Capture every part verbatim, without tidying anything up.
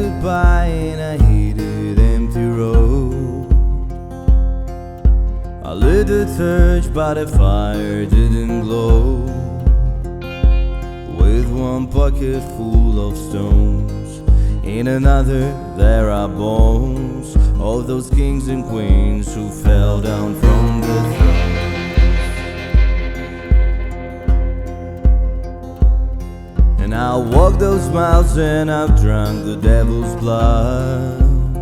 goodbye and I hated empty road. I lit the torch but the fire didn't glow. With one pocket full of stones, in another there are bones of those kings and queens who fell down from the throne. And I walked those miles and I've drunk the devil's blood.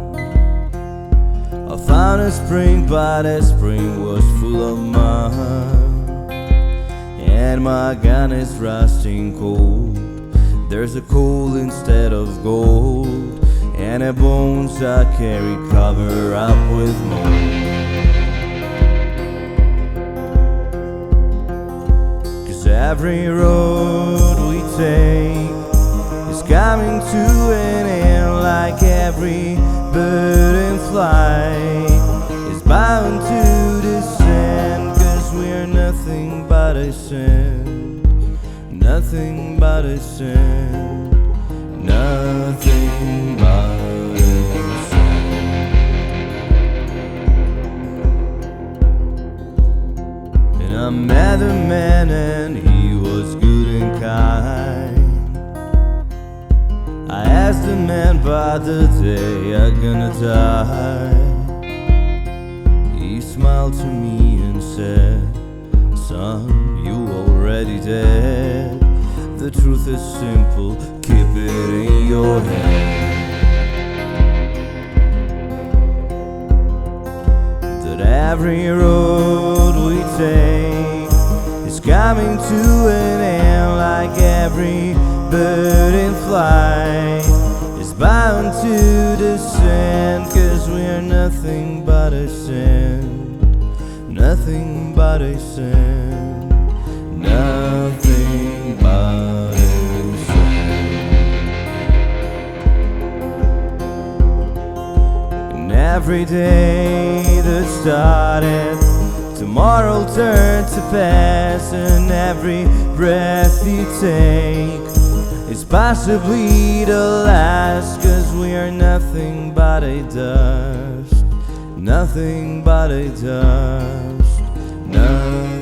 I found a spring but that spring was full of mud, and my gun is rusting cold. There's a coal instead of gold, and the bones I carry cover up with mold. 'Cause every road we take is coming to an end, like every bird in flight is bound to descend. 'Cause we're nothing but a sin, nothing but a sin, nothing but a sin. And I met a man and he was good and kind. I asked the man about the day I'm gonna die. He smiled to me and said, "Son, you already dead. The truth is simple, keep it in your head. That every road we take is coming to an end, like every bird in flight is bound to descend. 'Cause we're nothing but a sin, nothing but a sin, nothing but a sin." And every day that started, tomorrow turned to pass, and every breath you take is possibly the last. 'Cause we are nothing but a dust, nothing but a dust, nothing.